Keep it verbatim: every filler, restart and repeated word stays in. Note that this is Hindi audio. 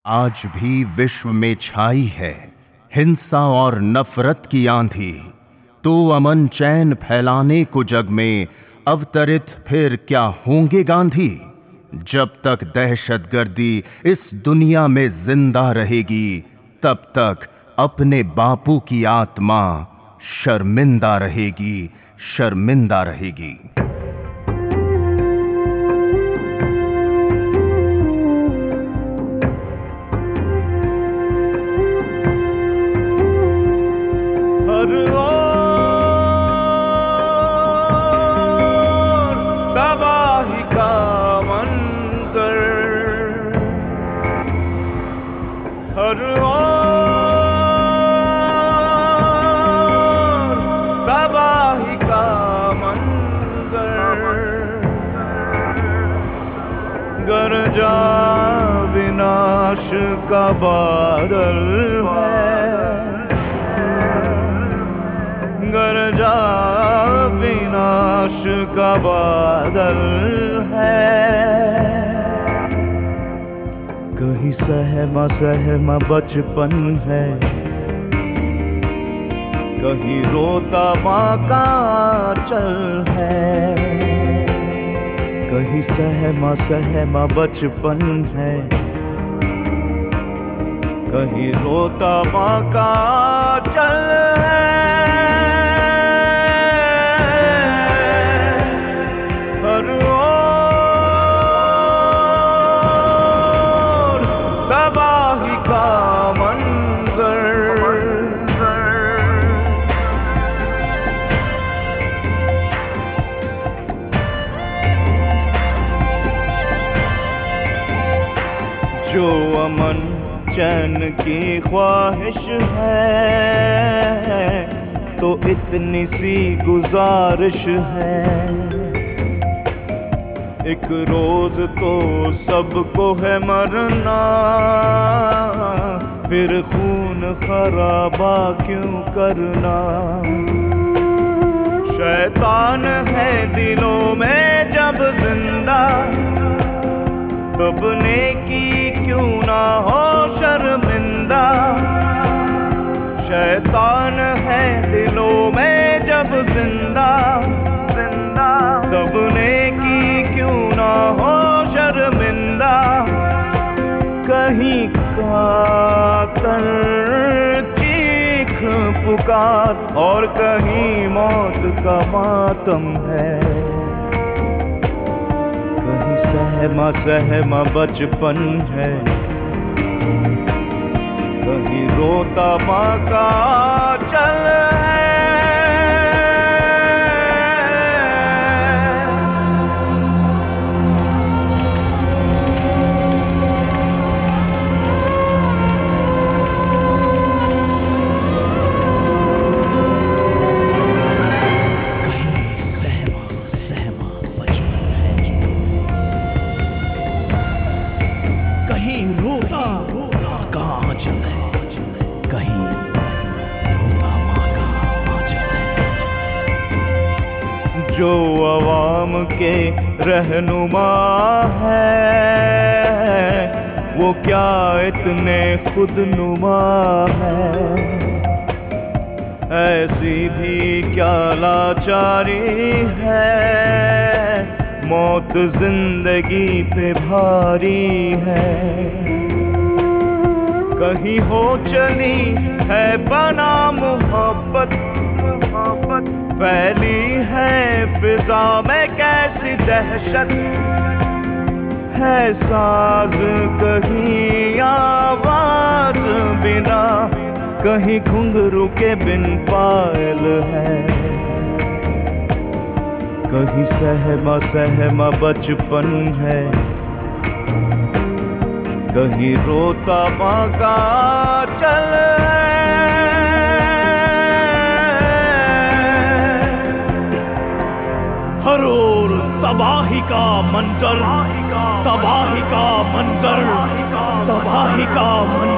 आज भी विश्व में छाई है हिंसा और नफरत की आंधी, तो अमन चैन फैलाने को जग में अवतरित फिर क्या होंगे गांधी। जब तक दहशतगर्दी इस दुनिया में जिंदा रहेगी, तब तक अपने बापू की आत्मा शर्मिंदा रहेगी, शर्मिंदा रहेगी। तबाही का मंजर, हर ओर तबाही का मंजर, गरजा विनाश का बादल है, गरजा विनाश का बादल है। कहीं सहमा सहमा बचपन है, कहीं रोता माँ का आंचल है। कहीं सहमा सहमा बचपन है, कहीं रोता माँ का आंचल है। हर ओर तबाही का मंजर, जो अमन चैन की ख्वाहिश है, तो इतनी सी गुजारिश है। एक रोज तो सबको है मरना, फिर खून खराबा क्यों करना। शैतान है दिलों में जब जिंदा, तब नेकी क्यों ना हो शर्मिंदा। शैतान है दिलों में जब जिंदा, जिंदा तब नेकी क्यों ना हो शर्मिंदा। कहीं कातर चीख पुकार और कहीं मौत का मातम है। कहीं सहमा सहमा बचपन है, कहीं रोता माँ का आंचल है। जो अवाम के रहनुमा है, वो क्या इतने खुदनुमा है। ऐसी भी क्या लाचारी है, मौत जिंदगी पे भारी है। कहीं हो चली है बना मोहब्बत, फैली है फिजा में कैसी दहशत। है साज कहीं आवाज बिना, कहीं घुंघरू के बिन पायल है। कहीं सहमा सहमा बचपन है, कहीं रोता माँ का आंचल है। हर ओर तबाही का मंजर, तबाही का मंजर, तबाही का मंजर।